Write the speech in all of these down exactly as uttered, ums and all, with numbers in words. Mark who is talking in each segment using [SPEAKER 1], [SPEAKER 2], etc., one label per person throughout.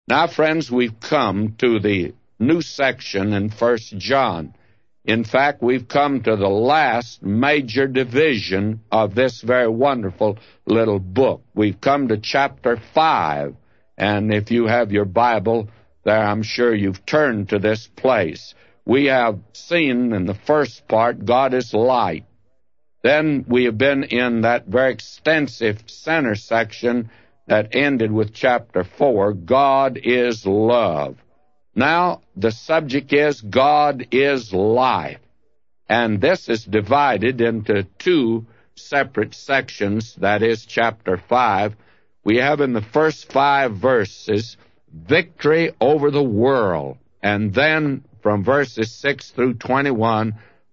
[SPEAKER 1] Now, friends, we've come to the new section in First John. In fact, we've come to the last major division of this very wonderful little book. We've come to chapter five, and if you have your Bible there, I'm sure you've turned to this place. We have seen in the first part, God is light. Then we have been in that very extensive center section that ended with chapter four, God is love. Now, the subject is God is life. And this is divided into two separate sections, that is chapter five. We have in the first five verses, victory over the world. And then from verses six through twenty-one,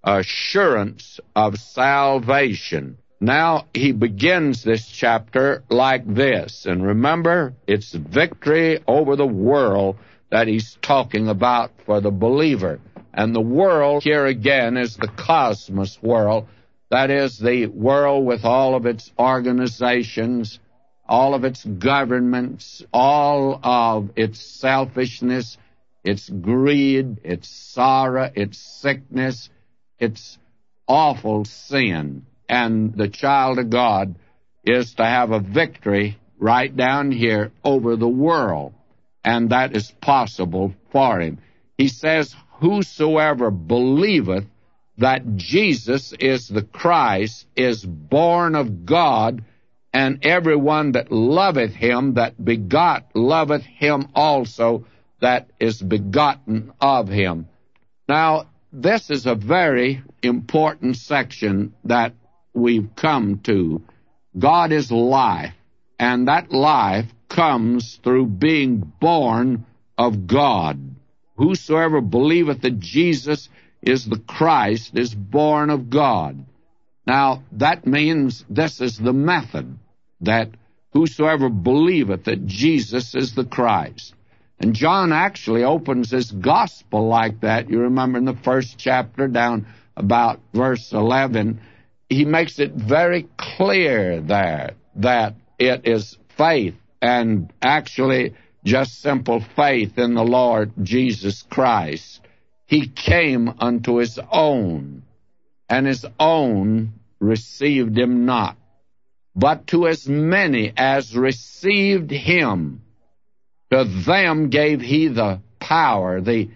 [SPEAKER 1] assurance of salvation. Now, he begins this chapter like this. And remember, it's victory over the world that he's talking about for the believer. And the world here again is the cosmos world. That is the world with all of its organizations, all of its governments, all of its selfishness, its greed, its sorrow, its sickness, its awful sin. And the child of God is to have a victory right down here over the world. And that is possible for him. He says, whosoever believeth that Jesus is the Christ is born of God, and everyone that loveth him that begot loveth him also that is begotten of him. Now, this is a very important section that we've come to. God is life, and that life comes through being born of God. Whosoever believeth that Jesus is the Christ is born of God. Now, that means this is the method, that whosoever believeth that Jesus is the Christ. And John actually opens his gospel like that. You remember in the first chapter, down about verse eleven, he makes it very clear there that it is faith, and actually just simple faith in the Lord Jesus Christ. He came unto his own, and his own received him not. But to as many as received him, to them gave he the power, the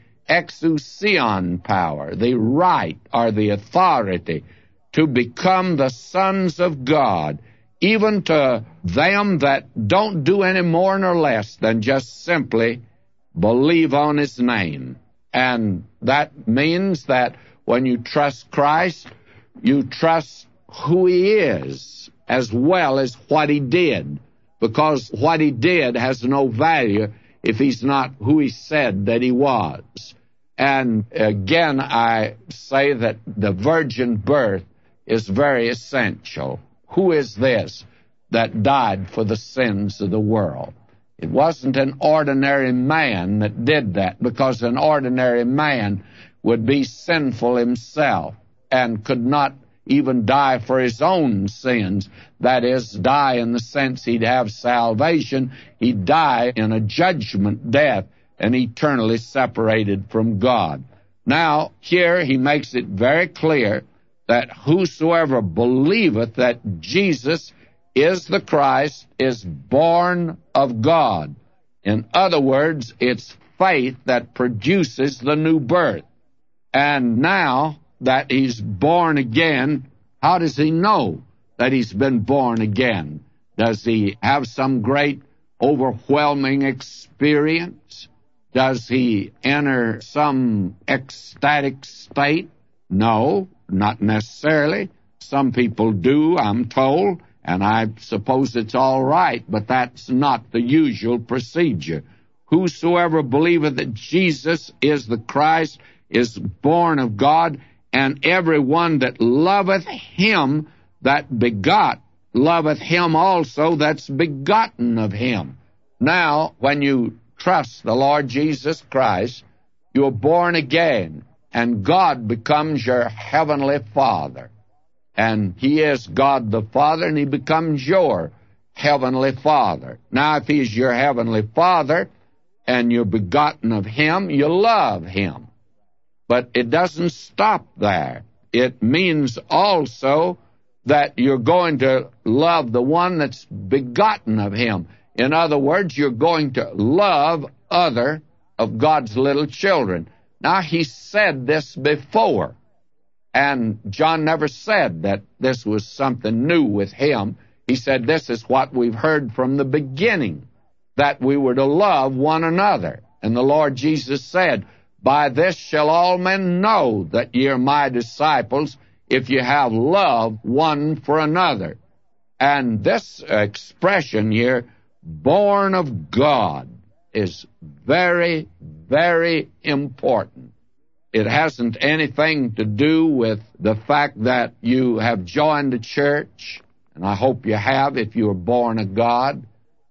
[SPEAKER 1] exousion power, the right or the authority to become the sons of God, even to them that don't do any more nor less than just simply believe on his name. And that means that when you trust Christ, you trust who he is as well as what he did, because what he did has no value if he's not who he said that he was. And again, I say that the virgin birth is very essential. Who is this that died for the sins of the world? It wasn't an ordinary man that did that, because an ordinary man would be sinful himself and could not even die for his own sins. That is, die in the sense he'd have salvation. He'd die in a judgment death and eternally separated from God. Now, here he makes it very clear that whosoever believeth that Jesus is the Christ is born of God. In other words, it's faith that produces the new birth. And now that he's born again, how does he know that he's been born again? Does he have some great overwhelming experience? Does he enter some ecstatic state? No, not necessarily. Some people do, I'm told, and I suppose it's all right, but that's not the usual procedure. Whosoever believeth that Jesus is the Christ is born of God, and every one that loveth him that begot loveth him also that's begotten of him. Now, when you trust the Lord Jesus Christ, you're born again, and God becomes your heavenly Father. And he is God the Father, and he becomes your heavenly Father. Now, if he's your heavenly Father, and you're begotten of him, you love him. But it doesn't stop there. It means also that you're going to love the one that's begotten of him. In other words, you're going to love other of God's little children. Now, he said this before, and John never said that this was something new with him. He said this is what we've heard from the beginning, that we were to love one another. And the Lord Jesus said, by this shall all men know that ye are my disciples, if you have love one for another. And this expression here, born of God, is very, very important. It hasn't anything to do with the fact that you have joined a church, and I hope you have if you were born of God.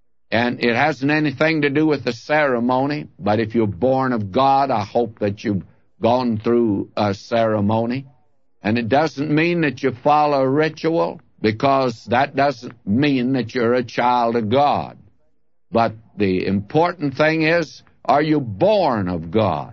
[SPEAKER 1] And it hasn't anything to do with the ceremony, but if you're born of God, I hope that you've gone through a ceremony. And it doesn't mean that you follow a ritual, because that doesn't mean that you're a child of God. But the important thing is, are you born of God?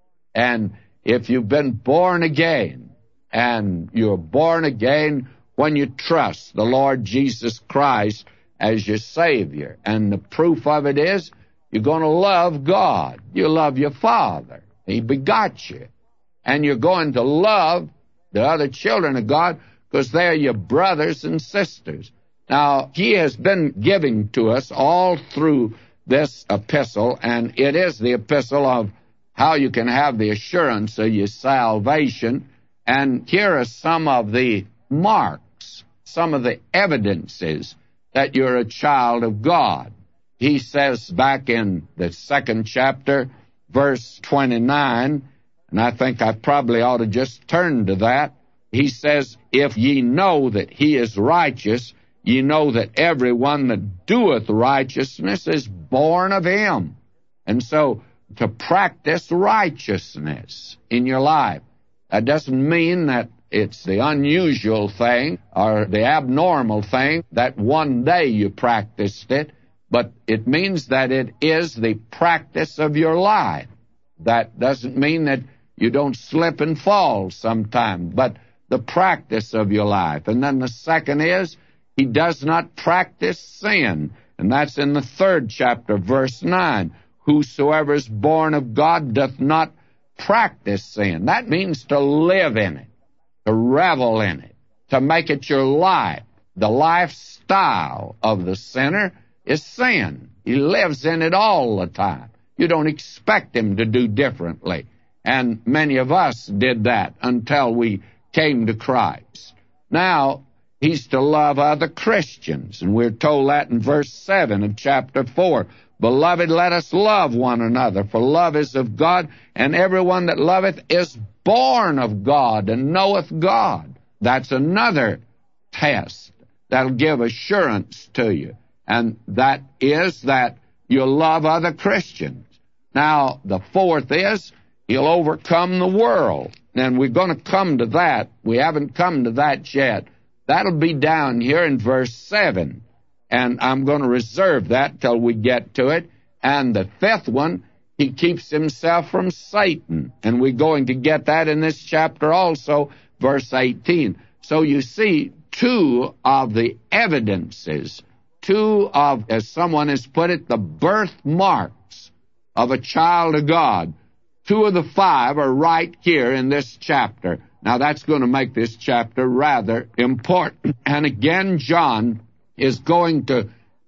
[SPEAKER 1] And if you've been born again, and you're born again when you trust the Lord Jesus Christ as your Savior, and the proof of it is, you're going to love God. You love your Father. He begot you. And you're going to love the other children of God because they're your brothers and sisters. Now, he has been giving to us all through this epistle, and it is the epistle of how you can have the assurance of your salvation. And here are some of the marks, some of the evidences that you're a child of God. He says back in the second chapter, verse twenty-nine, and I think I probably ought to just turn to that. He says, if ye know that he is righteous, ye know that everyone that doeth righteousness is born of him. And so, to practice righteousness in your life, that doesn't mean that it's the unusual thing or the abnormal thing that one day you practiced it, but it means that it is the practice of your life. That doesn't mean that you don't slip and fall sometime, but the practice of your life. And then the second is, he does not practice sin. And that's in the third chapter, verse nine. Whosoever is born of God doth not practice sin. That means to live in it, to revel in it, to make it your life. The lifestyle of the sinner is sin. He lives in it all the time. You don't expect him to do differently. And many of us did that until we came to Christ. Now, he's to love other Christians, and we're told that in verse seven of chapter four. Beloved, let us love one another, for love is of God, and everyone that loveth is born of God and knoweth God. That's another test that'll give assurance to you, and that is that you'll love other Christians. Now, the fourth is, he'll overcome the world. And we're going to come to that. We haven't come to that yet. That'll be down here in verse seven. And I'm going to reserve that till we get to it. And the fifth one, he keeps himself from Satan. And we're going to get that in this chapter also, verse eighteen. So you see, two of the evidences, two of, as someone has put it, the birthmarks of a child of God. Two of the five are right here in this chapter. Now, that's going to make this chapter rather important. And again, John is going to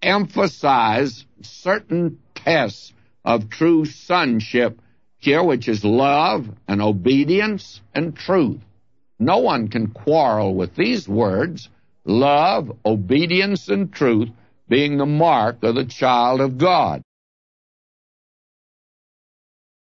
[SPEAKER 1] emphasize certain tests of true sonship here, which is love and obedience and truth. No one can quarrel with these words, love, obedience, and truth, being the mark of the child of God.